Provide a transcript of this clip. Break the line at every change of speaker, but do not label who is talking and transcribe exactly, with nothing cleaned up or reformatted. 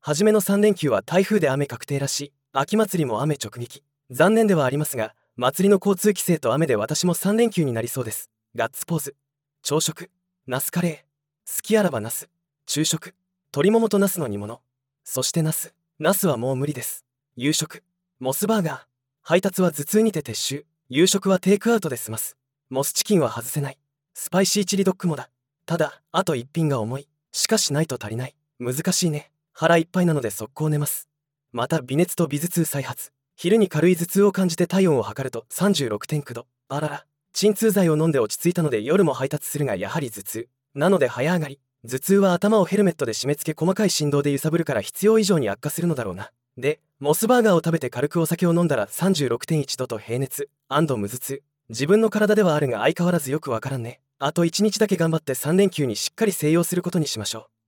初めのさん連休は台風で雨確定らし、秋祭りも雨直撃。残念ではありますが、祭りの交通規制と雨で私もさん連休になりそうです。ガッツポーズ。朝食、ナスカレー。好きあらばナス。昼食、鶏ももとナスの煮物。そしてナス。ナスはもう無理です。夕食、モスバーガー。配達は頭痛にて撤収。夕食はテイクアウトで済ます。モスチキンは外せない。スパイシーチリドッグもだ。ただ、あと一品が重い。しかしないと足りない。難しいね。腹いっぱいなので速攻寝ます。また微熱と微頭痛再発。昼に軽い頭痛を感じて体温を測ると さんじゅうろくてんきゅう 度。あらら。鎮痛剤を飲んで落ち着いたので夜も配達するがやはり頭痛。なので早上がり。頭痛は頭をヘルメットで締め付け細かい振動で揺さぶるから必要以上に悪化するのだろうな。で、モスバーガーを食べて軽くお酒を飲んだら さんじゅうろくてんいち 度と平熱無頭痛。自分の体ではあるが相変わらずよくわからんね。あといちにちだけ頑張ってさん連休にしっかり静養することにしましょう。